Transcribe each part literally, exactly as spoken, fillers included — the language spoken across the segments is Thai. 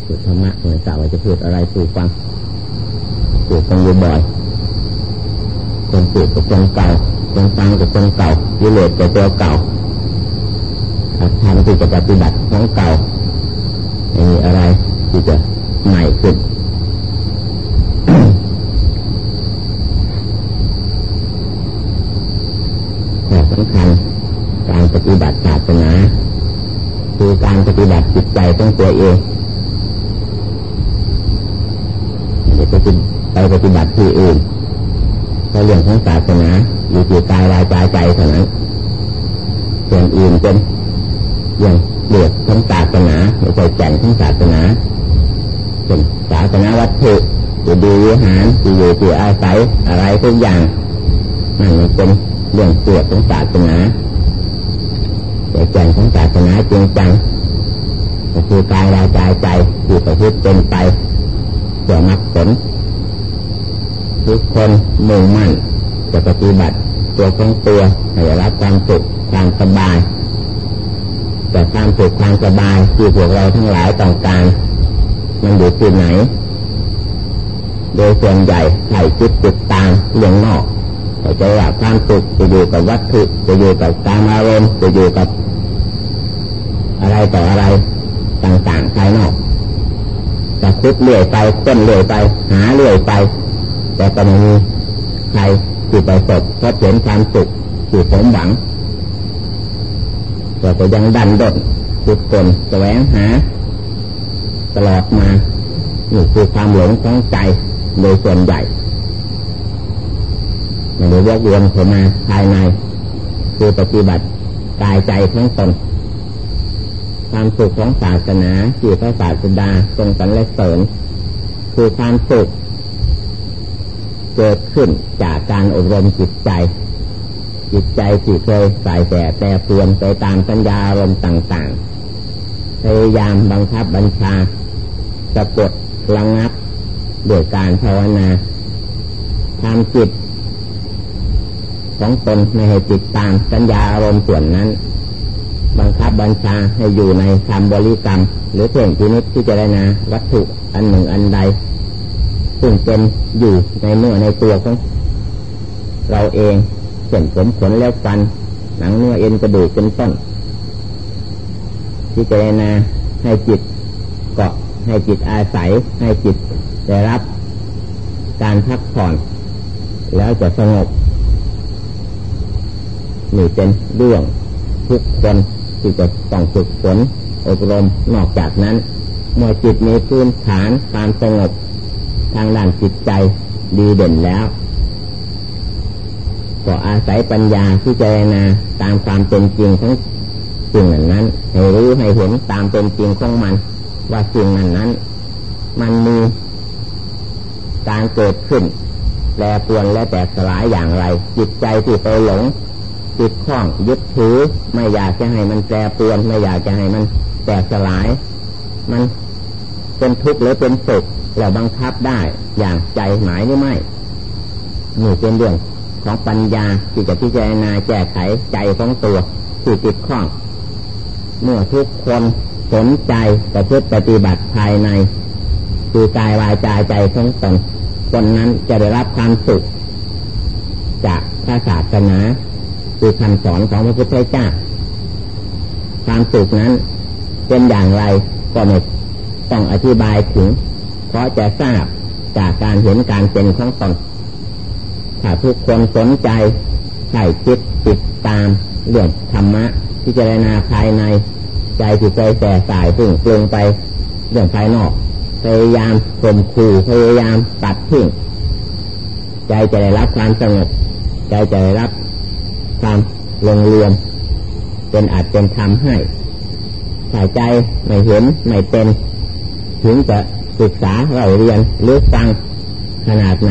พูดธรรมะเหมือนกับว่าจะพูดอะไรสู่ฟังพูดกันบ่อยคนพูดกับคนเก่าคนฟังกับคนเก่ากิเลสกับตัวเก่าทำที่จะปฏิบัติของเก่าไม่มีอะไรที่จะใหม่ขึ้นแต่สำคัญการปฏิบัติศาสนาคือการปฏิบัติจิตใจของตัวเองอย่าไปปฏิบัติที่อื่นเพราะเรื่องของศาสนาอยู่ที่กายวาจาใจเท่านั้นส่วนอื่นเป็นเรื่องเลือกของศาสนาไม่ใช่แก่นของศาสนาเป็นศาสนาวัตถุที่ดีวิหารที่อยู่ที่อาศัยอะไรทุกอย่างนั่นเป็นเรื่องเลือกของศาสนาแต่แก่นของศาสนาจริงจังก็คือกายวาจาใจที่ประพฤติเป็นไปเพื่อมรรคผลทุกคนมุ่งมั่นจะปฏิบัติตัวของตัวให้ได้รับความสุขความสบายแต่ความสุขความสบายที่พวกเราทั้งหลายต้องการมันอยู่ที่ไหนโดยส่วนใหญ่ใส่จิตติดตามเรื่องนอกแต่ใจว่าความสุขจะอยู่กับวัตถุจะอยู่กับกามารมณ์จะอยู่กับอะไรต่ออะไรต่างๆภายนอกจะคิดเรื่อยไปค้นเรื่อยไปหาเรื่อยไปแต่ก็ไม่มีใครที่ประสบพบเห็นความสุขที่สมหวังแต่ก็ยังดันด้นทุกคนแสวงหาตลอดมานี่คือความหลงของใจโดยส่วนใหญ่มันได้วกวนเข้ามาภายในคือปฏิบัติกายใจของตนความสุขของศาสนาที่พระศาสดาทรงสรรเสริญคือความสุขเกิดขึ้นจากการอบรมจิตใจจิตใจที่เคยสายแต่แต่เปลี่ยนไปตามสัญญาอารมณ์ต่างๆพยายามบังคับบัญชาสะกดระงับด้วยการภาวนาทำจิตของตนไม่ให้ติดตามสัญญาอารมณ์ส่วนนั้นบังคับบัญชาให้อยู่ในคำบริกรรมหรือเพ่งพินิจพิจารณาวัตถุอันหนึ่งอันใดซึ่งเป็นอยู่ในเนื้อในตัวของเราเองเช่นผมขนเล็บฟันหนังเนื้อเอ็นกระดูกเป็นต้นพิจารณาให้จิตเกาะให้จิตอาศัยให้จิตได้รับการพักผ่อนแล้วจะสงบนี่เป็นเรื่องทุกคนที่จะต้องฝึกฝนอบรมนอกจากนั้นเมื่อจิตมีพื้นฐานความสงบทางด้านจิตใจดีเด่นแล้วก็อาศัยปัญญาที่จะพิจารณาตามความเป็นจริงของสิ่งนั้นให้รู้ให้เห็นตามเป็นจริงของมันว่าสิ่งนั้นนั้นมันมีการเกิดขึ้นแปรปรวนและแตกสลายอย่างไรจิตใจที่ไปหลงติดข้องยึดถือไม่อยากจะให้มันแปรปรวนไม่อยากจะให้มันแตกสลายมันเป็นทุกข์หรือเป็นสุขเราบังคับได้อย่างใจหมายหรือไม่นี่เป็นเรื่องของปัญญาที่จะพิจารณาแก้ไขใจของตัวที่ติดข้องเมื่อทุกคนสนใจประพฤติปฏิบัติภายในคือกายวาจาใจของตนคนนั้นจะได้รับความสุขจากพระศาสนาคือคำสอนของพระพุทธเจ้าความสุขนั้นเป็นอย่างไรก็ไม่ต้องอธิบายถึงเพราะจะทราบจากการเห็นการเป็นของตนถ้าทุกคนสนใจใส่จิตติดตามเรื่องธรรมะพิจารณาภายในใจที่เคยแส่สายพึ่งปรุงไปเรื่องภายนอกพยายามข่มขู่พยายามตัดทิ้งใจจะได้รับความสงบใจจะได้รับความลงรวมเป็นอาจเป็นธรรมให้ถ้าใจไม่เห็นไม่เป็นถึงจะศึกษาเราเรียนหรือฟังขนาดไหน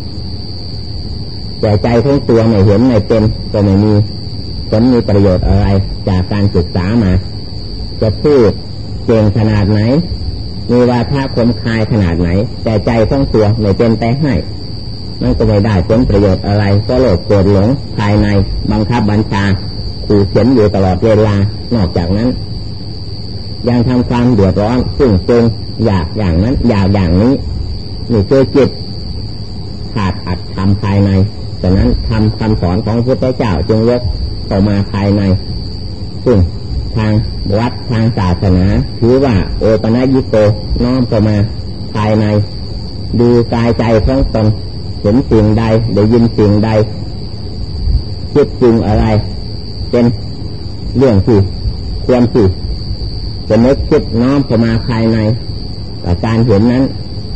แต่ใจของตัวไม่เห็นไม่เป็นก็ไม่มีผลมีประโยชน์อะไรจากการศึกษามาจะพูดเก่งขนาดไหนมีวาทะคมคายขนาดไหนแต่ใจของตัวไม่เป็นไปให้มันก็ไม่ได้ผลประโยชน์อะไรก็โลภโกรธหลงภายในบังคับบัญชาขู่เข็นอยู่ตลอดเวลานอกจากนั้นยังทำความเดือดร้อนซึ่งจงอยากอย่างนั้นอยากอย่างนี้นี่คือจิตขาดอัตธรรมภายในฉะนั้นทำคำสอนของพระพุทธเจ้าจึงยกเข้ามาภายในซึ่งทางวัดทางศาสนาถือว่าโอปนัญิโกน้อมเข้ามาภายในดูกายใจของตนเห็นสิ่งใดได้ยินสิ่งใดคิดจริงอะไรเป็นเรื่องที่ควรที่จะนึกคิดน้อมเข้ามาภายในแต่การเห็นนั้น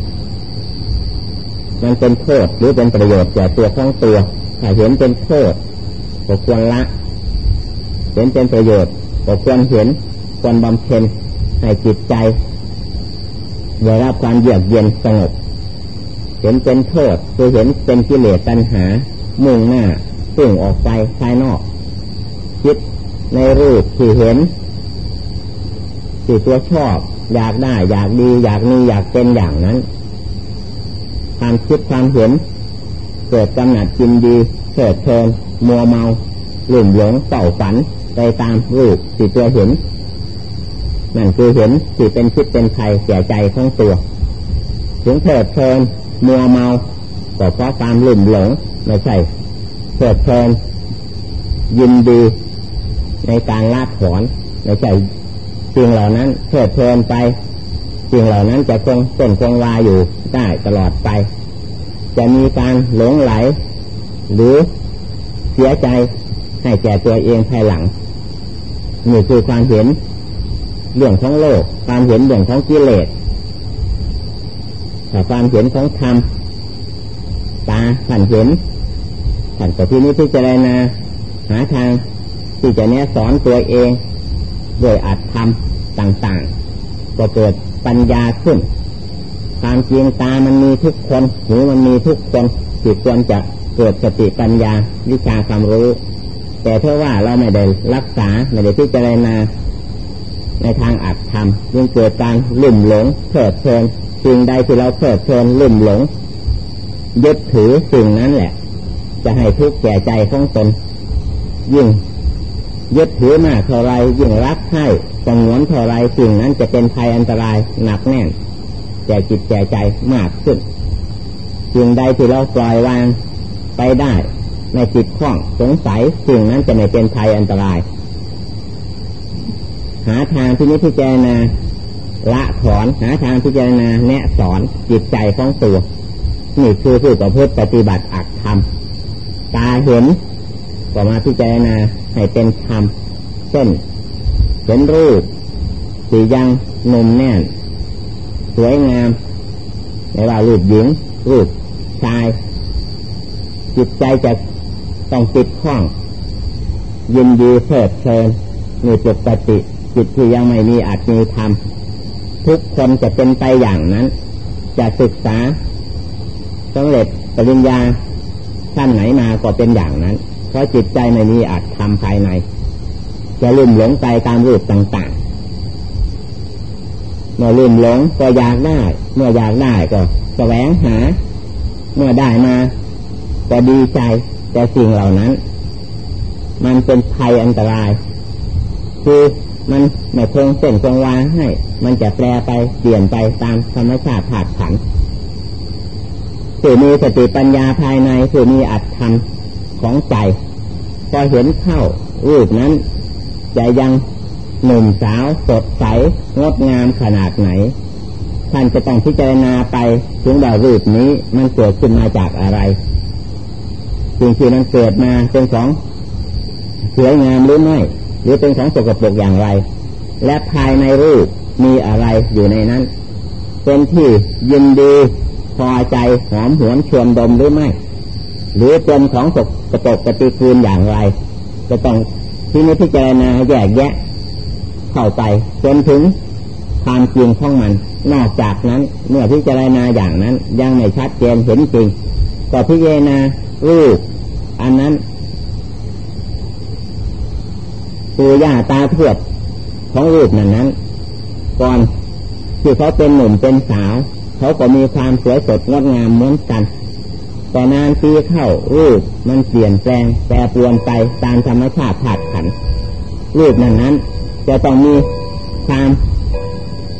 มันเป็นโทษหรือเป็นประโยชน์แก่ตัวของตัวถ้าเห็นเป็นโทษก็ควรละเห็นเป็นประโยชน์ก็ควรเห็นควรบำเพ็ญให้จิตใจได้รับความเยือกเย็นสงบเห็นเป็นโทษคือเห็นเป็นกิเลสตัณหามุ่งหน้าซึ่งออกไปภายนอกคิดในรูปที่เห็นที่ตัวชอบอยากได้อยากดีอยากมีอยากเป็นอย่างนั้นความคิดความเห็นเกิดกำหนัดยินดีเกิดเพลินมัวเมาหลุ่มหลงเฝ้าฝันไปตามรูปที่ตัวเห็นนั่นคือเห็นที่เป็นพิษเป็นภัยแก่ใจของตัวถึงเกิดเพลินมัวเมาก็เพราะความหลุ่มหลงไม่ใช่เกิดเพลินยินดีในการละถอนไม่ใช่สิ่งเหล่านั้นเกิดเพลินไปสิ่งเหล่านั้นจะคงเส้นคงวาอยู่ได้ตลอดไปจะมีการหลงไหลหรือเสียใจให้แก่ตัวเองภายหลังนี่คือความเห็นเรื่องของโลกความเห็นเรื่องของกิเลสแต่ความเห็นของธรรมตาท่านเห็นท่านก็ที่นี้พิจารณาหาทางที่จะแนะสอนตัวเองโดยอัตธรรมต่างๆก็เกิดปัญญาขึ้นความจริงตามันมีทุกคนหูมันมีทุกคนที่ควรจะเกิดสติปัญญาวิชาความรู้แต่เพราะว่าเราไม่ได้รักษาไม่ได้พิจารณาในทางอัตธรรมจึงเกิดการลุ่มหลงเพลิดเพลินสิ่งใดที่เราเพลิดเพลินลุ่มหลงยึดถือสิ่งนั้นแหละจะให้ทุกข์แก่ใจของตนยิ่งยึดถือมากเท่าไรยิ่งรักให้สงวนเท่าไรสิ่งนั้นจะเป็นภัยอันตรายหนักแน่นแก่จิตแก่ใจมากขึ้นสิ่งใดที่เราปล่อยวางไปได้ในจิตคล้องสงสัยสิ่งนั้นจะไม่เป็นภัยอันตรายหาทางที่นี้พิจารณาละถอนหาทางพิจารณาแนะสอนจิตใจของตัวนี่คือผู้ประพฤติปฏิบัติอัตธรรมตาเห็นก็มาพิจารณาให้เป็นธรรมเช่นเห็นรูปที่ยังหนุ่มแน่นสวยงามไม่ว่ารูปหญิงรูปชายจิตใจจะต้องติดข้องยินดีเพลิดเพลินมีปกติจิตที่ยังไม่มีอาจมีธรรมทุกคนจะเป็นไปอย่างนั้นจะศึกษาสำเร็จปริญญาขั้นไหนมาก็เป็นอย่างนั้นเพราะจิตใจไม่มีอาจธรรมภายในจะลุ่มหลงไปตามรูปต่างๆเมื่อลุ่มหลงก็อยากได้เมื่ออยากได้ก็แสวงหาเมื่อได้มาก็ดีใจแต่สิ่งเหล่านั้นมันเป็นภัยอันตรายคือมันไม่คงเส้นคงวาให้มันจะแปรไปเปลี่ยนไปตามธรรมชาติธาตุขันธ์ผู้มีสติปัญญาภายในผู้มีอัตธรรมของใจพอเห็นเข้ารูปนั้นจะยังหนุ่มสาวสดใสงดงามขนาดไหนท่านจะต้องพิจารณาไปถึงว่ารูปนี้มันเกิดขึ้นมาจากอะไรสิ่งที่มันเกิดมาเป็นของสวยงามหรือไม่หรือเป็นของสกปรกอย่างไรและภายในรูปมีอะไรอยู่ในนั้นเป็นที่ยินดีพอใจหอมหวนชวนดมหรือไม่หรือเป็นของสกปรกปฏิกูลอย่างไรจะต้องที่นี้พิจารณาแยกแยะเข้าไปจนถึงความจริงของมันนอกจากนั้นเมื่อพิจารณาอย่างนั้นยังไม่ชัดเจนเห็นจริงก็พิจารณารูปอันนั้นปู่ย่าตาทวดของรูปนั้นนั้นก่อนที่เขาเป็นหนุ่มเป็นสาวเขาก็มีความสวยสดงดงามเหมือนกันแต่นานปีเข้ารูปมันเปลี่ยนแปลงแปรปรวนไปตามธรรมชาติธาตุขันธ์รูปนั้นนั้นจะต้องมีความ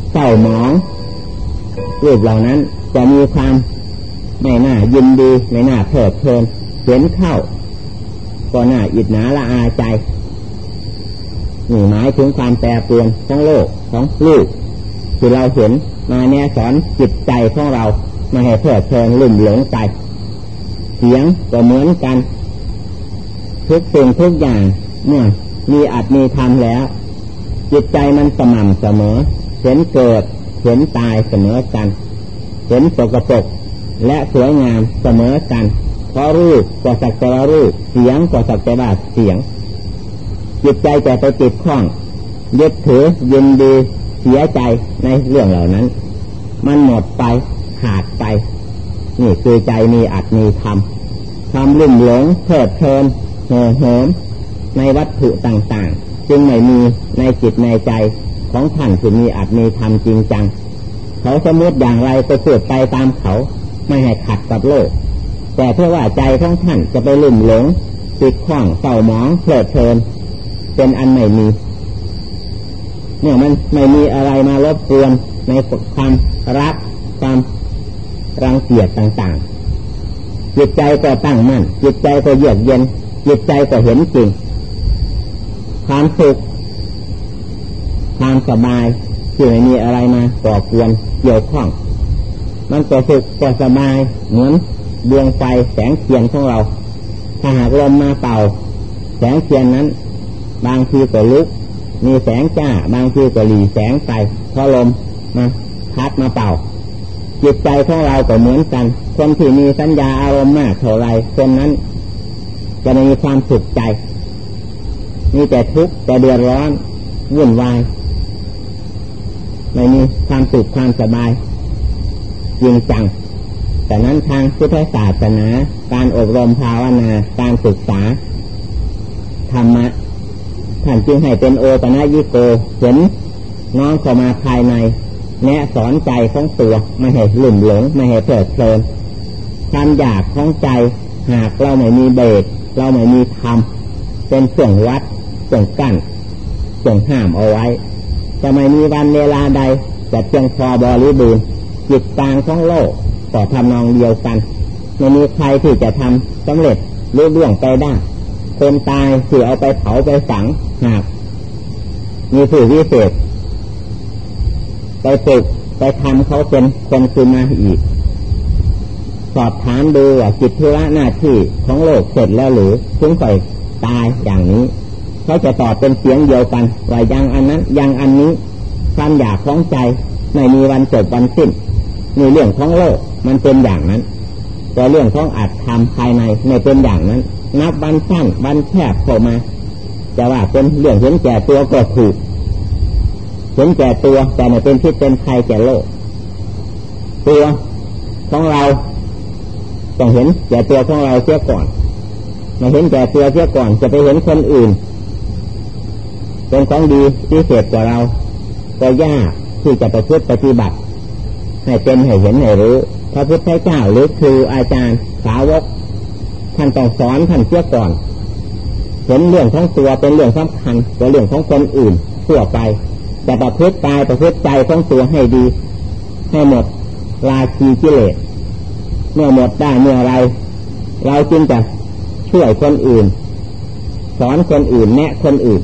เศร้าหมองรูปเหล่านั้นจะมีความไม่น่ายินดีไม่น่าเพลิดเพลินเห็นเข้าก็น่าอิจฉาละอาใจนี่หมายถึงความแปรปรวนของโลกของลูกที่เราเห็นมาแนะสอนจิตใจของเราไม่ให้เพลิดเพลินลุ่มหลงไปเสียงก็เหมือนกันทุกสิ่งทุกอย่างเมื่อมีอัตมีธรรมแล้วจิตใจมันสม่ำเสมอเห็นเกิดเห็นตายเสมอกันเห็นสกปรกและสวยงามเสมอกันเพราะรูปก็สักแต่ว่ารูปเสียงก็สักแต่ว่าเสียงจิตใจจะไปติดข้องยึดถือยินดีเสียใจในเรื่องเหล่านั้นมันหมดไปขาดไปนี่คือใจมีอัตมีธรรมความลุ่มหลงเพลิดเพลินเห่อเหิมในวัตถุต่างๆจึงไม่มีในจิตในใจของท่านที่มีอัตมีธรรมจริงจังเขาสมมติอย่างไรก็พูดไปตามเขาไม่ให้ขัดกับโลกแต่เพื่อว่าใจของท่านจะไปลุ่มหลงติดข้องเศร้าหมองเพลิดเพลินเป็นอันไม่มีเนี่ยมันไม่มีอะไรมารบกวนในความรักความรังเกียจต่างๆจิตใจก็ตั้งมั่นจิตใจก็เยือกเย็นจิตใจก็เห็นจริงความสุขความสบายที่ไม่มีอะไรมาก่อกวนเกี่ยวข้องมันก็สุขก็สบายเหมือนดวงไฟแสงเทียนของเราถ้าหากลมมาเป่าแสงเทียนนั้นบางทีก็ลุกมีแสงจ้าบางทีก็หลีแสงไปเพราะลมมาพัดมาเป่าจิตใจของเราก็เหมือนกันคนที่มีสัญญาอารมณ์มากเท่าไรคนนั้นจะไม่มีความสุขใจมีแต่ทุกข์แต่เดือดร้อนวุ่นวายไม่มีความสุขความสบายจริงจังแต่นั้นทางพุทธศาสนาการอบรมภาวนาการศึกษาธรรมะท่านจึงให้เป็นโอปนัญิโกเห็นน้องเข้ามาภายในแนะสอนใจของตัวไม่ให้หลุ่มหลงไม่ให้เพลิดเพลินความอยากของใจหากเราไม่มีเบรกเราไม่มีธรรมเป็นเครื่องวัดเครื่องกั้นเครื่องห้ามเอาไว้จะไม่มีวันเวลาใดจะเพียงพอบริบูรณ์จิตกลางของโลกก็ทำนองเดียวกันไม่มีใครที่จะทำสำเร็จรุ่งเรืองไปได้คนตายที่เอาไปเผาไปฝังหากมีผู้วิเศษไปปลุกไปทำเขาเป็นคนขึ้นมาอีกสอบถามดูว่ากิจธุระหน้าที่ของโลกเสร็จแล้วหรือถึงค่อยตายอย่างนี้เขาจะตอบเป็นเสียงเดียวกันว่ายังอันนั้นยังอันนี้ความอยากของใจไม่มีวันจบวันสิ้นในเรื่องของโลกมันเป็นอย่างนั้นแต่เรื่องของอัตธรรมภายในไม่เป็นอย่างนั้นนับวันสั้นวันแคบเข้ามาจะว่าเป็นเรื่องเห็นแก่ตัวก็ถูกเห็นแก่ตัวแต่ไม่เป็นพิษเป็นภัยแก่โลกตัวของเราต้องเห็นแก่ตัวของเราเสียก่อนไม่เห็นแก่ตัวเสียก่อนจะไปเห็นคนอื่นเป็นของดีพิเศษกว่าเราก็ยากที่จะประพฤติปฏิบัติให้เป็นให้เห็นให้รู้พระพุทธเจ้าหรือครูอาจารย์สาวกท่านต้องสอนท่านเสียก่อนเห็นเรื่องของตัวเป็นเรื่องสำคัญกว่าเรื่องของคนอื่นทั่วไปแต่ประพฤติกายประพฤติใจของตัวให้ดีให้หมดราคีกิเลสเมื่อหมดได้เมื่อไรเราจึงจะช่วยคนอื่นสอนคนอื่นแนะคนอื่น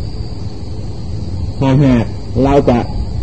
ถ้าหากเราจะ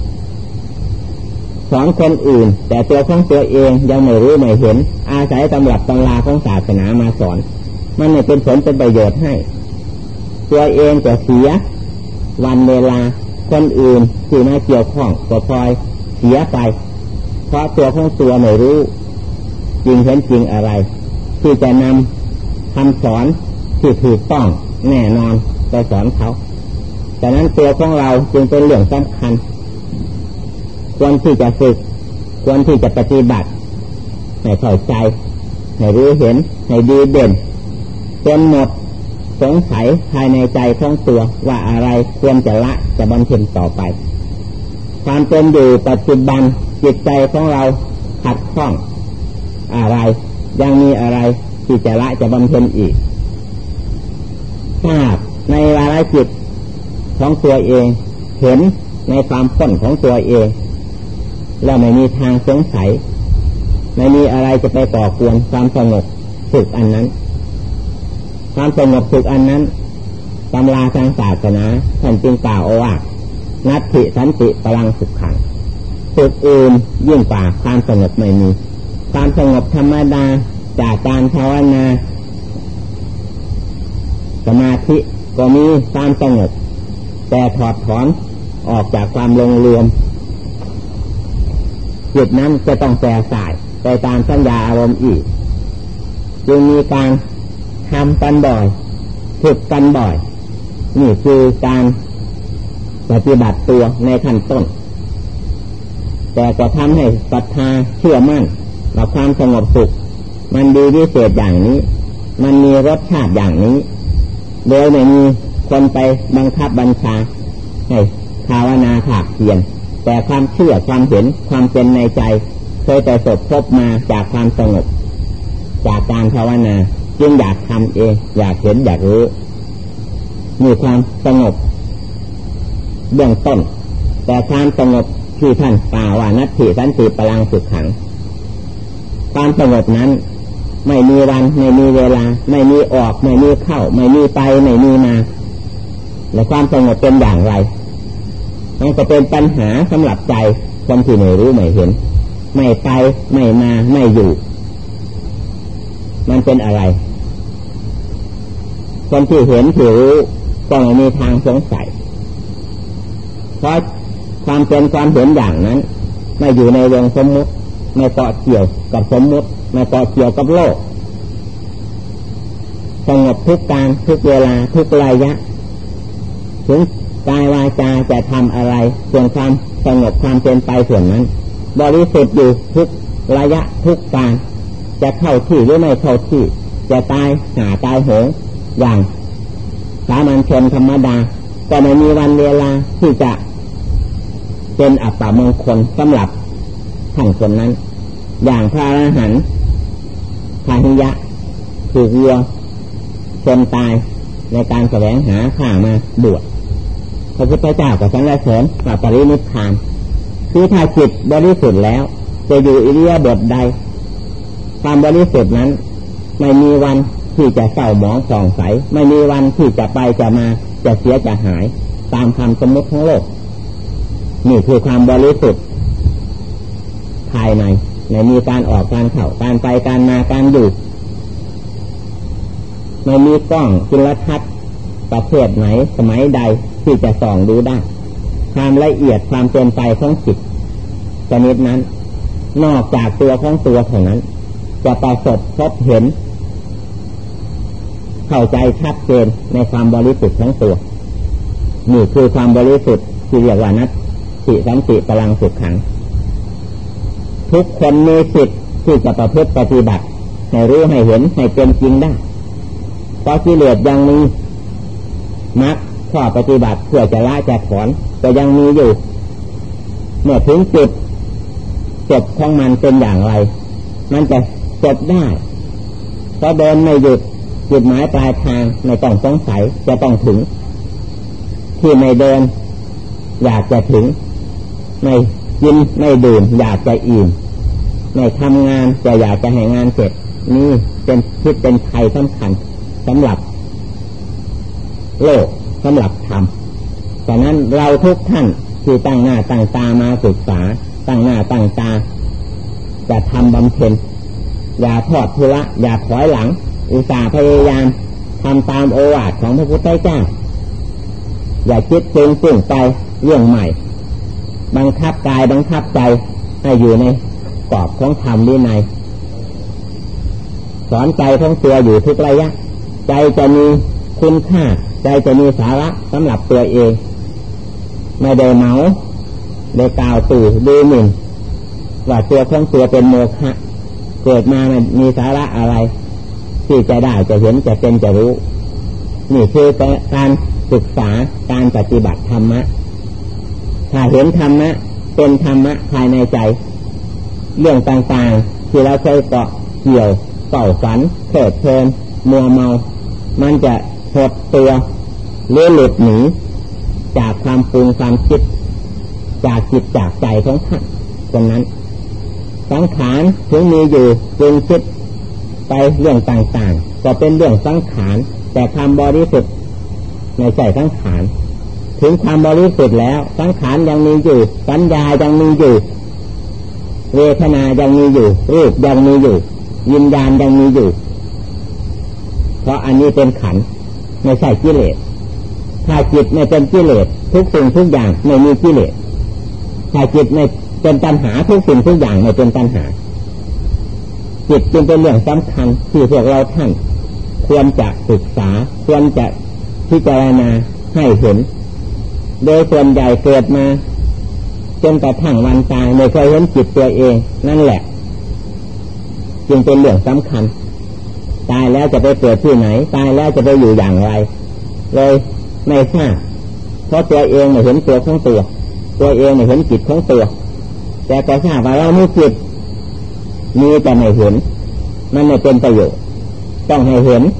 สอนคนอื่นแต่ตัวของตัวเองยังไม่รู้ไม่เห็นอาศัยตำรับตำราของศาสนามาสอนมันไม่เป็นผลเป็นประโยชน์ให้ตัวเองจะเสียวันเวลาคนอื่นที่มาเกี่ยวข้องก็พลอยเสียไปเพราะตัวของตัวไม่รู้จริงเห็นจริงอะไรที่จะนำคำสอนที่ถูกต้องแน่นอนไปสอนเขาแต่นั้นตัวของเราจึงเป็นเรื่องสำคัญควรที่จะฝึกควรที่จะปฏิบัติให้เข้าใจให้รู้เห็นให้ดีเด่นจนหมดสงสัยภายในใจของตัวว่าอะไรควรจะละจะบำเพ็ญต่อไปความเป็นอยู่ปัจจุบันจิตใจของเราขัดข้องอะไรยังมีอะไรที่จะละจะบำเพ็ญอีกทราบในวาระจิตของตัวเองเห็นในความพ้นของตัวเองแล้วไม่มีทางสงสัยไม่มีอะไรจะไปก่อกวนความสงบสุขอันนั้นความสงบสุขอันนั้นตำราทางศาสนาท่านจึงกล่าวเอาว่านัตถิสันติพลังสุขขังสุขอื่นยิ่งกว่าความสงบไม่มีความสงบธรรมดาจากการภาวนาสมาธิก็มีความสงบแต่ถอดถอนออกจากความลงรวมจิตนั้นจะต้องแปรสายไปตามสัญญาอารมณ์อีกจึงมีการทำกันบ่อยฝึกกันบ่อยนี่คือการปฏิบัติตัวในขั้นต้นแต่ก็ทำให้ศรัทธาเชื่อมั่นว่าความสงบสุขมันดีพิเศษอย่างนี้มันมีรสชาติอย่างนี้โดยไม่มีคนไปบังคับบัญชาให้ภาวนาภาคเพียรแต่ความเชื่อความเห็นความเป็นในใจเคยแต่สบพบมาจากความสงบจากการภาวนาจึงอยากทำเองอยากเห็นอยากรู้มีความสงบเบื้องต้นแต่ความสงบที่ท่านกล่าวว่านัตถิสันติพลังสุขขังความสงบนั้นไม่มีวันไม่มีเวลาไม่มีออกไม่มีเข้าไม่มีไปไม่มีมาและความสงบเป็นอย่างไรมันก็เป็นปัญหาสำหรับใจคนที่ไม่รู้ไม่เห็นไม่ไปไม่มาไม่อยู่มันเป็นอะไรคนที่เห็นที่รู้ก็ไม่มีทางสงสัยเพราะความเป็นความเห็นอย่างนั้นไม่อยู่ในวงสมมุติไม่เกาะเกี่ยวกับสมมุติไม่เกาะเกี่ยวกับโลกสงบทุกการทุกเวลาทุกระยะถึงกายวาจาจะทำอะไรส่วนความสงบความเป็นไปส่วนนั้นบริสุทธิ์อยู่ทุกระยะทุกการจะเข้าที่หรือไม่เข้าที่จะตายหาตายโหงอย่างสามัญชนธรรมดาก็ไม่มีวันเวลาที่จะเป็นอัปปมงคลสำหรับท่านคนนั้นอย่างพระอรหันต์พาหิยะถูกวัวชนตายในการแสวงหาข้ามาบวชพระพุทธเจ้าก็สรรเสริญว่าปรินิพพานคือถ้าจิตบริสุทธิ์แล้วจะอยู่อิริยาบถใดความบริสุทธิ์นั้นไม่มีวันที่จะเศร้าหมองส่องใสไม่มีวันที่จะไปจะมาจะเสียจะหายตามคำสมมติของโลกนี่คือความบริสุทธิ์ภายในไม่มีการออกการเข้าการไปการมาการอยู่ไม่มีกล้องจุลทรรศน์ประเภทไหนสมัยใดที่จะส่องดูได้ความละเอียดความเป็นไปของจิตชนิดนั้นนอกจากตัวของตัวเท่านั้นจะประสบพบเห็นเข้าใจชัดเจนในความบริสุทธิ์ของตัวนี่คือความบริสุทธิ์ที่เรียกว่านัตถิสันติพลังสุขขังทุกคนมีสิทธิ์ที่จะประพฤติปฏิบัติให้รู้ให้เห็นให้เป็นจริงได้เพราะกิเลสยังมีมรรคข้อปฏิบัติเพื่อจะละจะถอนก็ยังมีอยู่เมื่อถึงจุดจบของมันเป็นอย่างไรมันจะจบได้เพราะเดินไม่หยุดจุดหมายปลายทางไม่ต้องสงสัยจะต้องถึงที่ไม่เดินอยากจะถึงไม่กินไม่ดื่มอยากจะอิ่มไม่ทำงานจะอยากจะให้งานเสร็จนี่เป็นพิษเป็นภัยสำคัญสำหรับโลกสำหรับธรรมฉะนั้นเราทุกท่านที่ตั้งหน้าตั้งตามาศึกษาตั้งหน้าตั้งตาจะทำบำเพ็ญอย่าทอดทุระอย่าถอยหลังอุตส่าห์พยายามทำตามโอวาทของพระพุทธเจ้าอย่าคิดปรุงปรุงไปเรื่องใหม่บังคับกายบังคับใจให้อยู่ในกรอบของธรรมวินัยสอนใจของตัวอยู่ทุกระยะใจจะมีคุณค่าใจจะมีสาระสำหรับตัวเองไม่ได้เมาได้กล่าวตู่ดูหมิ่นว่าตัวของตัวเป็นโมฆะเกิดมามันมีสาระอะไรที่จะได้จะเห็นจะเป็นจะรู้นี่คือการศึกษาการปฏิบัติธรรมะถ้าเห็นธรรมะเป็นธรรมะภายในใจเรื่องต่างๆที่เราเคยเกาะเกี่ยวเป่าฝันเถิดเพลินมัวเมามันจะหดตัวเลื่อนหลุดหนีจากความปรุงความคิดจากจิตจากใจของท่านคนนั้นสังขารถึงมีอยู่จึงคิดไปเรื่องต่างๆก็เป็นเรื่องสังขารแต่ความบริสุทธิ์ไม่ใช่สังขารถึงความบริสุทธิ์แล้วสังขารยังมีอยู่สัญญายังมีอยู่เวทนายังมีอยู่รูปยังมีอยู่วิญญาณยังมีอยู่เพราะอันนี้เป็นขันธ์ไม่ใช่กิเลสถ้าจิตไม่เป็นกิเลสทุกสิ่งทุกอย่างไม่มีกิเลสถ้าจิตไม่เป็นตัณหาทุกสิ่งทุกอย่างไม่เป็นตัณหาจิตจึงเป็นเรื่องสำคัญที่พวกเราท่านควรจะศึกษาควรจะพิจารณาให้เห็นโดยส่วนใหญ่เกิดมาจนกระทั่งวันตายไม่เคยเห็นจิตตัวเองนั่นแหละจึงเป็นเรื่องสำคัญตายแล้วจะไปเกิดที่ไหนตายแล้วจะไปอยู่อย่างไรเลยไม่ทราบเพราะตัวเองไม่เห็นตัวของตัวตัวเองไม่เห็นจิตของตัวแต่ก็ทราบว่าเรามีจิตมีแต่ไม่เห็นมันไม่เป็นประโยชน์ต้องให้เห็น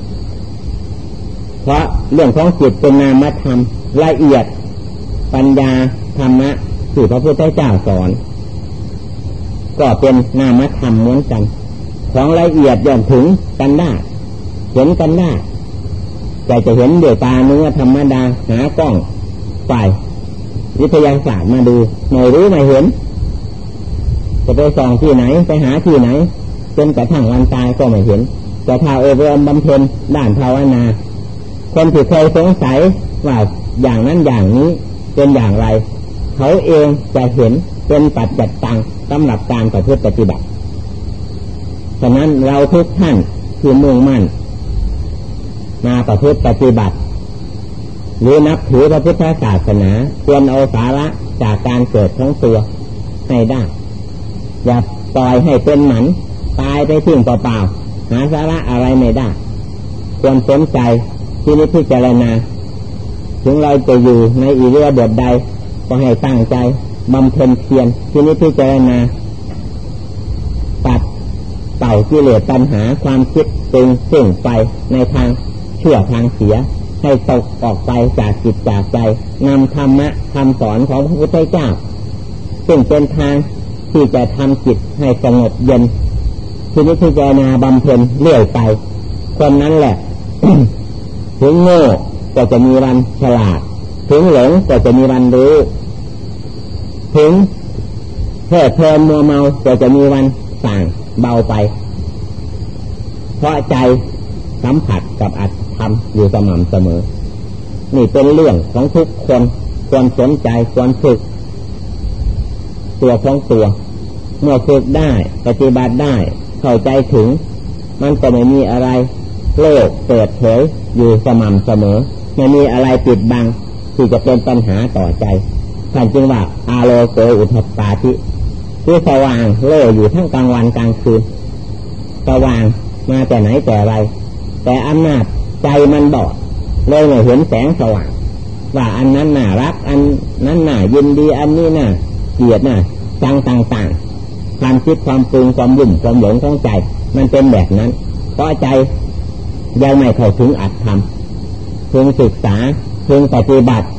เพราะเรื่องของจิตเป็นนามธรรมละเอียดปัญญาธรรมะที่พระพุทธเจ้าสอนก็เป็นนามธรรมเหมือนกันของละเอียดย่อมถึงกันได้เห็นกันได้แต่จะเห็นด้วยตาเนื้อธรรมดาหากล้องฝ่ายวิทยาศาสตร์มาดูไม่รู้ไม่เห็นจะไปส่องที่ไหนไปหาที่ไหนจนกระทั่งวันตายก็ไม่เห็นแต่ถ้าอบรมบำเพ็ญด้านภาวนาคนที่เคยสงสัยว่าอย่างนั้นอย่างนี้เป็นอย่างไรเขาเองจะเห็นเป็นปัจจัตตังสำหรับการประพฤติปฏิบัติฉะนั้นเราทุกท่านที่มุ่งมั่นมาประพฤติปฏิบัติหรือนับถือพระพุทธศาสนาควรเอาสาระจากการเกิดของตัวให้ได้อย่าปล่อยให้เป็นหมันตายไปทิ้งเปล่าๆหาสาระอะไรไม่ได้ควรสนใจที่นิพพิจารณาถึงเราจะอยู่ในอิริยาบถใดก็ให้ตั้งใจบำเพ็ญเพียรที่นิพพิจารณาตัดเต่ากิเลสตัณหาความคิดตึงซึ่งไปในทางชั่วทางเสียให้ตกออกไปจากจิตจากใจนำธรรมะคำสอนของพระพุทธเจ้าซึ่งเป็นทางที่จะทำจิตให้สงบเย็นที่นิพพิจารณาบำเพ็ญเรื่อยไปคนนั้นแหละ ถึงโง่ก็จะมีวันฉลาดถึงหลงก็จะมีวันรู้ถึงเพลิดเพลินมัวเมาก็จะมีวันส่างเบาไปเพราะใจสัมผัสกับอัตธรรมอยู่สม่ำเสมอนี่เป็นเรื่องของทุกคนควรสนใจควรฝึกตัวของตัวเมื่อฝึกได้ปฏิบัติได้เข้าใจถึงมันก็ไม่มีอะไรโลกเปิดเผยอยู่สม่ำเสมอไม่มีอะไรปิดบังที่จะเป็นปัญหาต่อใจท่านจึงว่าอาโลโกอุทธัปปาติคือสว่างโล่อยู่ทั้งกลางวันกลางคืนสว่างมาแต่ไหนแต่ไรแต่อำนาจใจมันบอดเลยไม่เห็นแสงสว่างว่าอันนั้นน่ารักอันนั้นน่ายินดีอันนี้น่าเกลียดน่าจังต่างๆความคิดความปรุงความยุ่มความหลงของใจมันเป็นแบบนั้นเพราะใจยังไม่เข้าถึงอัตธรรมพึงศึกษาพึงปฏิบัติ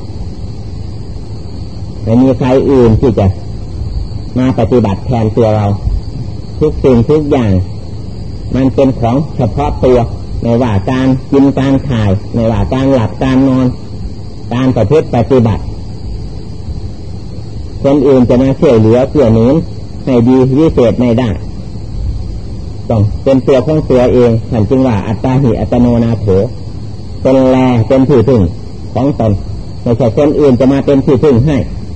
ไม่มีใครอื่นที่จะมาปฏิบัติแทนตัวเราทุกสิ่งทุกอย่างมันเป็นของเฉพาะตัวไม่ว่าการกินการถ่ายไม่ว่าการหลับการนอนการประพฤติปฏิบัติคนอื่นจะมาช่วยเหลือเกื้อหนุนให้ดีวิเศษไม่ได้ต้องเป็นตัวของตัวเองท่านจึงว่าอัตตาหิอัตโนนาโถตนแลเป็นที่พึ่งของตนไม่ใช่คนอื่นจะมาเป็นที่พึ่งให้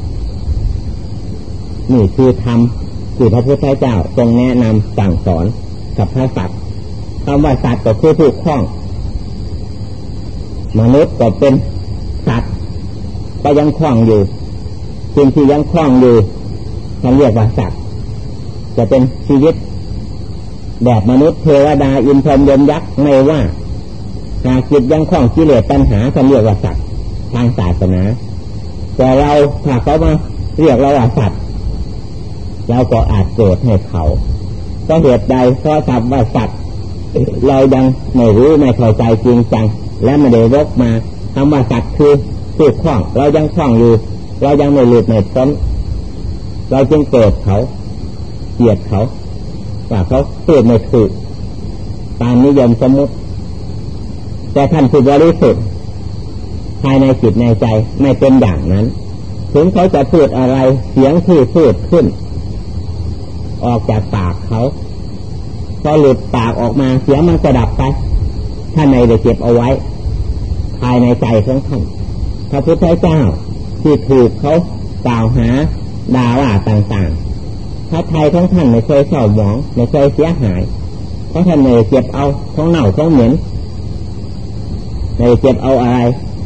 นี่คือธรรมที่พระพุทธเจ้าทรงแนะนำสั่งสอนกับพระสัตว์คำว่าสัตว์ก็คือผู้คล้องมนุษย์ก็เป็นสัตว์ก็ยังคล้องอยู่สิ่งที่ยังคล้องอยู่เขาเรียกว่าสัตว์จะเป็นชีวิตแบบมนุษย์เทวดาอินทร์ยมยักษ์ไม่ว่าหากจิตยังคล้องกิเลสตัณหาเขาเรียกว่าสัตว์ทางศาสนาแต่เราถ้าเขามาเรียกเราว่าสัตว์เราก็อาจโกรธให้เขาเพราะเหตุใดเพราะศัพท์ว่าสัตว์เรายังไม่รู้ไม่เข้าใจจริงจังและไม่ได้วกมาคำว่าสัตว์คือผู้คล้องเรายังคล้องอยู่เรายังไม่หลุดไม่พ้นเราจึงโกรธเขาเกลียดเขาว่าเขาพูดไม่ถูกตามนิยมสมมติแต่ท่านผู้บริสุทธิ์ภายในจิตในใจไม่เป็นอย่างนั้นถึงเขาจะพูดอะไรเสียงที่พูดขึ้นออกจากปากเขาพอหลุดปากออกมาเสียงมันก็ดับไปท่านไม่ได้เก็บเอาไว้ภายในใจของท่านพระพุทธเจ้าที่ถูกเขากล่าวหาด่าว่าต่างๆพระทัยของท่านไม่เคยเศร้าหมองไม่เคยเสียหายเพราะท่านไม่ได้เก็บเอาของเน่าของเหม็นไม่ได้เก็บเอาอะไร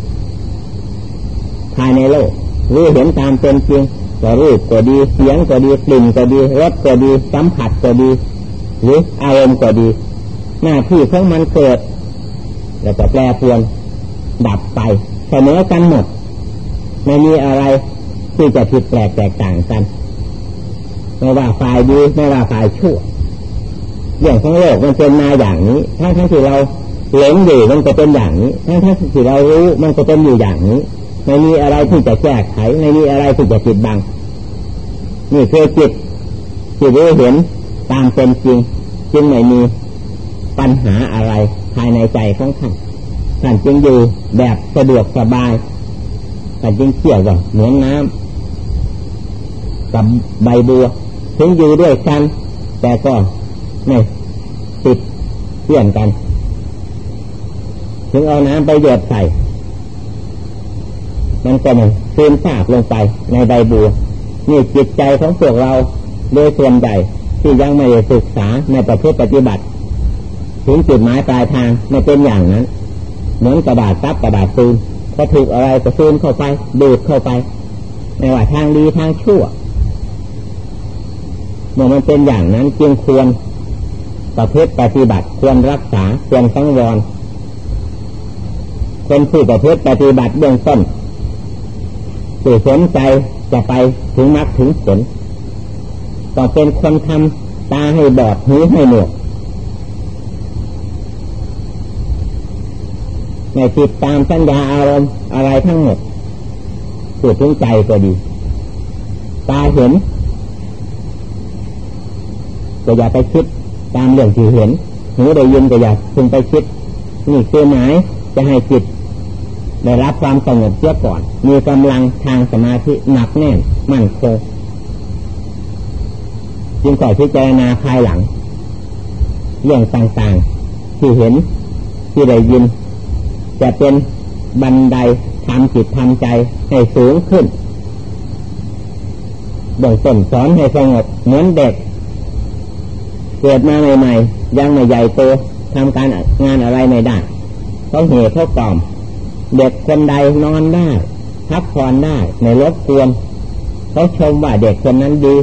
ภายในโลกรู้เห็นตามเป็นจริงก็รูปก็ดีเสียงก็ดีกลิ่นก็ดีรสก็ดีสัมผัสก็ดีหรืออารมณ์ก็ดีหน้าที่ของมันเกิดแล้วก็แปรปรวนดับไปเสมอกันหมดไม่มีอะไรที่จะผิดแปลกแตกต่างกันไม่ว่าฝ่ายดีไม่ว่าฝ่ายชั่วเรื่องของโลกมันเป็นมาอย่างนี้ทั้งทั้งที่เราหลงอยู่มันก็เป็นอย่างนี้ทั้งทั้งที่เรารู้มันก็เป็นอยู่อย่างนี้ไม่มีอะไรที่จะแก้ไขไม่มีอะไรที่จะปิดบังนี่คือจิตที่รู้เห็นตามเป็นจริงจึงไม่มีปัญหาอะไรภายในใจของท่านท่านจึงอยู่แบบสะดวกสบายท่านจึงเชื่อว่าเหมือนน้ำกับใบบัวถึงอยู่ด้วยกันแต่ก็ไม่ติดเชื่อมกันถึงเอาน้ำไปหยดใส่มันก็มันซึมซาบลงไปในใบบัวนี่จิตใจของพวกเราโดยส่วนใหญ่ที่ยังไม่ได้ศึกษาในประพฤติปฏิบัติถึงจุดหมายปลายทางไม่เป็นอย่างนั้นเหมือนกระดาษซับกระดาษซูมพอถูกอะไรก็ซูมเข้าไปดูดเข้าไปไม่ว่าทางดีทางชั่วเมื่อมันเป็นอย่างนั้นจึงควรประพฤติปฏิบัติควรรักษาควรสังวรคนผู้ประพฤติปฏิบัติเบื้องต้นผู้สนใจจะไปถึงมรรคถึงผลต้องเป็นคนทำตาให้บอดหูให้หนวกไม่ติดตามสัญญาอารมณ์อะไรทั้งหมดพูดถึงใจก็ดีตาเห็นก็อย่าไปคิดตามเรื่องที่เห็นหูได้ยินก็อย่าพึงไปคิดนี่คือหมายจะให้จิตได้รับความสงบเสียก่อนมีกำลังทางสมาธิหนักแน่นมั่นคงจึงก่อพิจารณาภายหลังเรื่องต่างๆที่เห็นที่ได้ยินจะเป็นบันไดทำจิตทำใจให้สูงขึ้นเบื้องต้นสอนให้สงบเหมือนเด็กเกิดมาใหม่ๆยังไม่ใหญ่โตทำการงานอะไรไม่ได้ต้องเหตุเขากล่อมเด็กคนใดนอนได้พักผ่อนได้ไม่รบกวนเขาชมว่าเด็กคนนั้นดี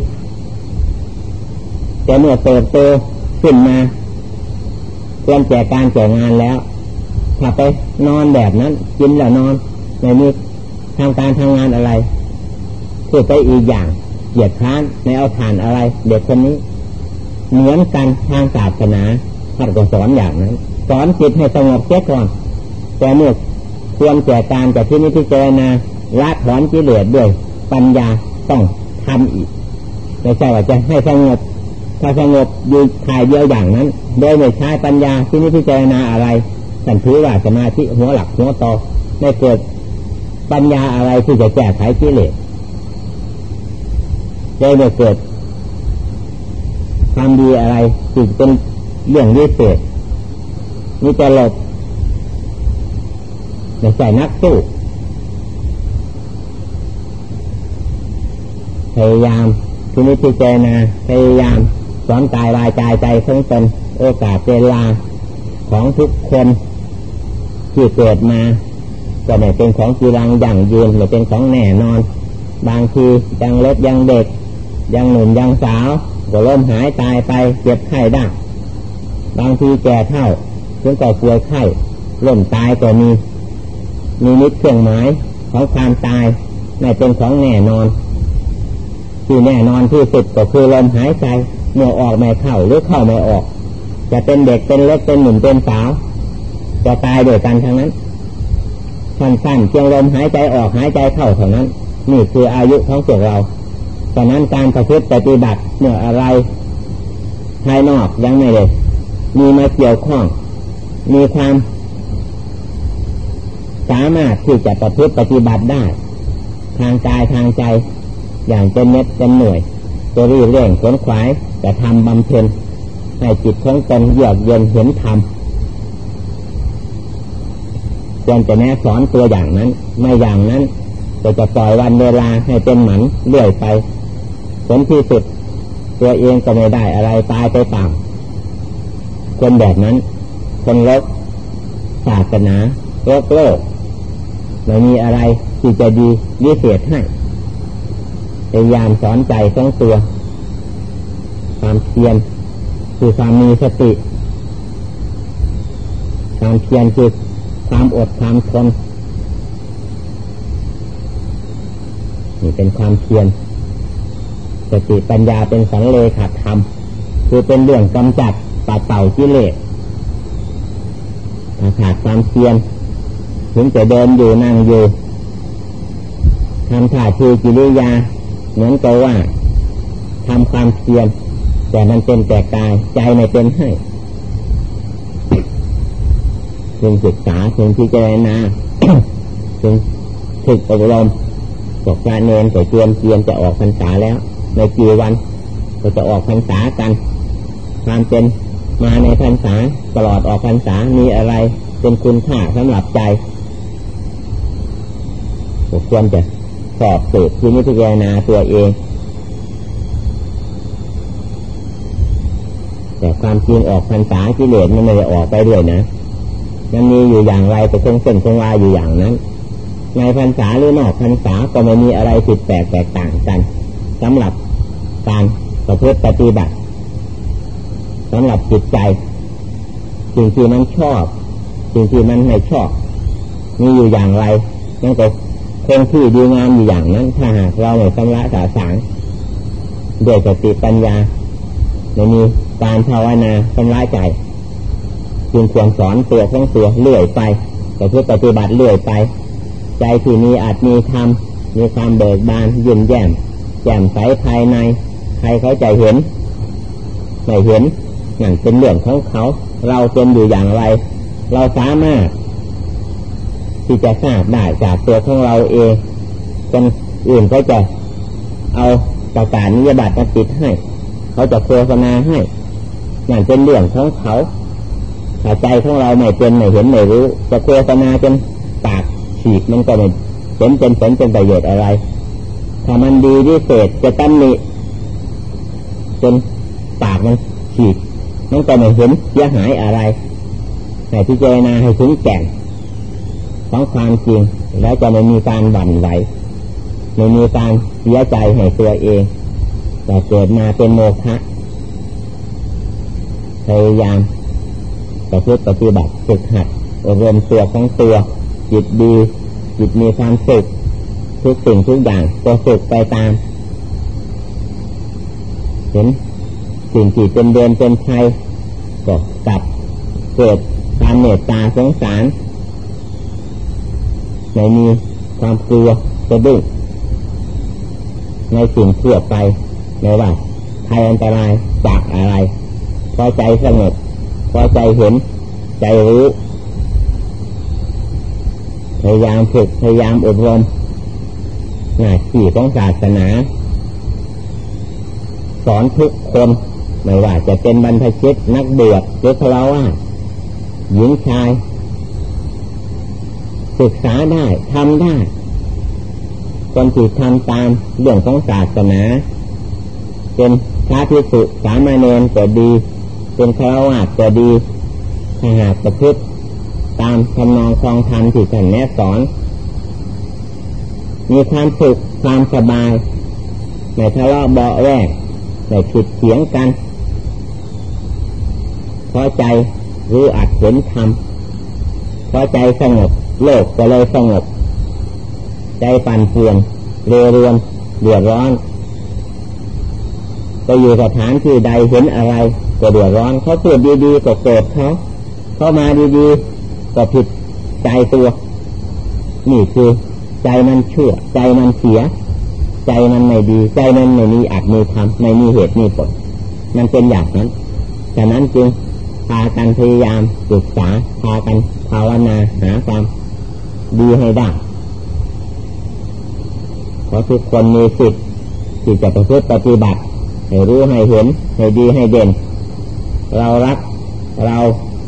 แต่เมื่อเติบโตขึ้นมาควรแก่การแก่งานแล้วถ้าไปนอนแบบนั้นกินแล้วนอนไม่มีทำการทำงานอะไรพูดไปอีกอย่างเหยียดค้านไม่เอาฐานอะไรเด็กคนนี้เหมือนกันทางศาสนาท่านก็สอนอย่างนั้นสอนจิตให้สงบเสียก่อนแต่เมื่อควรแก่การจะที่นิพพานาละถอนกิเลสด้วยปัญญาต้องทำอีกไม่ใช่ว่าจะให้สงบถ้าสงบอยู่ถ่ายเดียวอย่างนั้นโดยไม่ใช้ปัญญาที่นิพพานาอะไรท่านถือว่าสมาธิหัวหลักหัวต่อไม่เกิดปัญญาอะไรที่จะแก้ไขกิเลสโดยไม่เกิดความดีอะไรที่เป็นเรื่องวิเศษนี่จะหลบไม่ใช่นักสู้พยายามที่นิพพานาพยายามสอนกายวาจาใจของตนโอกาสเวลาของทุกคนที่เกิดมาก็ไม่เป็นของจีรังยั่งยืนไม่เป็นของแน่นอนบางทียังเล็กยังเด็กยังหนุ่มยังสาวก็ล้มหายตายไปเจ็บไข้ได้บางทีแก่เฒ่าถึงก็ป่วยไข้ล้มตายก็มีมีนิดเครื่องหมายของความตายไม่เป็นของแน่นอนที่แน่นอนที่สุดก็คือลมหายใจเมื่อออกไม่เข้าหรือเข้าไม่ออกจะเป็นเด็กเป็นเล็กเป็นหนุ่มเป็นสาวจะตายด้วยกันทั้งนั้นสั้นๆเพียงลมหายใจออกหายใจเข้าเท่านั้นนี่คืออายุของพวกเราฉะนั้นการประพฤติปฏิบัติเมื่ออะไรภายนอกยังไม่ได้มีมาเกี่ยวข้องมีความสามารถที่จะประพฤติปฏิบัติได้ทางกายทางใจอย่างจะเน็ดจะหน่วยจะรีบเร่งขวนขวายจะทำบำเพ็ญให้จิตของตนเยือกเย็นเห็นธรรมควรจะแนะสอนตัวอย่างนั้นไม่อย่างนั้นก็จะปล่อยวันเวลาให้เป็นหมันเลื่อยไปผลที่สุดตัวเองก็ไม่ได้อะไรตายไปเปล่าคนแบบนั้นคนลบศาสนาโลกโลกไม่มีอะไรที่จะดีวิเศษให้พยายามสอนใจของตัวความเพียรคือความมีสติความเพียรคือความอดความทนนี่เป็นความเพียรสติปัญญาเป็นสังเลขธรรมคือเป็นเรื่องกำจัดปัดเป่ากิเลสถ้าขาดความเพียรถึงจะเดินอยู่นั่งอยู่ทำท่าทีกิริยาเหมือนกับว่าทำความเพียรแต่มันเป็นแต่กายใจไม่เป็นให้จึงศึกษาจึงพิจารณา จึงฝึกอบรมบอกพระเนรก็เตรียมเตรียมจะออกพรรษาแล้วในกี่วันก็จะออกพรรษากันความเป็นมาในพรรษาตลอดออกพรรษามีอะไรเป็นคุณค่าสำหรับใจก็ควรจะสอบสืบที่นิพพานาตัวเองแต่ความจริงออกพรรษากิเลสมันไม่ได้ออกไปด้วยนะมันมีอยู่อย่างไรแต่คงเส้นคงวาอยู่อย่างนั้นในพรรษาหรือนอกพรรษาก็ไม่มีอะไรผิดแปลกแตกต่างกันสำหรับการประพฤติปฏิบัติสำหรับจิตใจสิ่งที่มันชอบสิ่งที่มันไม่ชอบมีอยู่อย่างไรนั่นก็คงที่ดีงามอยู่อย่างนั้นถ้าหากเราไม่ชำระสาสางด้วยสติปัญญาไม่มีการภาวนาชำระใจจึงควรสอนตัวของตัวเลื่อยไปประพฤติปฏิบัติเลื่อยไปใจที่มีอาจมีธรรมมีความเบิกบานยิ้มแย้มแจ่มใสภายในใครเขาใจเห็นไม่เห็นนั่นเป็นเรื่องของเขาเราเป็นอยู่อย่างไรเราสามารถที่จะทราบได้จากตัวของเราเองคนอื่นก็จะเอาประกาศนิยบัตรมาติดให้เขาจะโฆษณาให้นั่นเป็นเรื่องของเขาถ้าใจของเราไม่เป็นไม่เห็นไม่รู้จะโฆษณาจนปากฉีกมันก็ไม่เห็นเป็นผลเป็นประโยชน์อะไรถ้ามันดีวิเศษจะตำหนิจนปากมันฉีกมันก็ไม่เห็นเสียหายอะไรให้พิจารณาให้ถึงแก่นของความจริงแล้วจะไม่มีการบั่นไหวไม่มีการเสียใจให้ตัวเองแต่เกิดมาเป็นโมฆะพยายามประพฤติปฏิบัติฝึกหัดอบรมตัวของตัวจิตดีจิตมีความสุขทุกสิ่งทุกอย่างก็สุขไปตามเห็นสิ่งที่เป็นเดือนเป็นภัยก็กลับเกิดความเมตตาสงสารไม่มีความกลัวสะดุ้งในสิ่งทั่วไปไม่ว่าภัยอันตรายจากอะไรพอใจสงบพอใจเห็นใจรู้พยายามฝึกพยายามอบรมหน้าที่ของศาสนาสอนทุกคนไม่ว่าจะเป็นบรรพชิตนักบวชหรือฆราวาสหญิงชายศึกษาได้ทำได้คนที่ทำตามเรื่องของศาสนาเป็นพระภิกษุสามเณรก็ดีเป็นฆราวาสก็ดีถ้าหากประพฤติตามทำนองครองธรรมที่ท่านแนะสอนมีความสุขความสบายไม่ทะเลาะเบาะแว้งไม่ผิดเถียงกันพอใจรู้อัดเห็นธรรมพอใจสงบโลกก็เลยสงบใจปั่นป่วนเร่รวนเดือดร้อนไปอยู่สถานที่ใดเห็นอะไรก็เดือดร้อนเขาพูดดีๆก็โกรธเขาเขามาดีๆก็ผิดใจตัวนี่คือใจมันชั่วใจมันเสียใจมันไม่ดีใจมันไม่มีอัตมีธรรมไม่มีเหตุมีผลมันเป็นอย่างนั้นฉะนั้นจึงพากันพยายามศึกษาพากันภาวนาหาความดีให้ได้เพราะทุกคนมีสิทธิ์ที่จะประพฤติปฏิบัติให้รู้ให้เห็นให้ดีให้เด่นเรารักเรา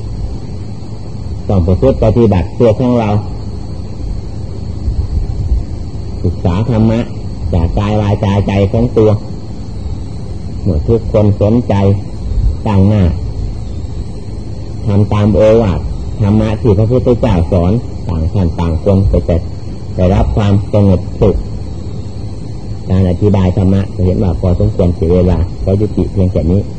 ต้องประพฤติปฏิบัติตัวของเราศึกษาธรรมะจากกายวาจาใจของตัวเมื่อทุกคนสนใจตั้งหน้าทำตามโอวาทธรรมะที่พระพุทธเจ้าสอนต่างท่านต่างคนไปจะได้รับความสงบสุขการอธิบายธรรมะเห็นว่าพอสมควรเสียเวลาก็ยุติเพียงแค่นี้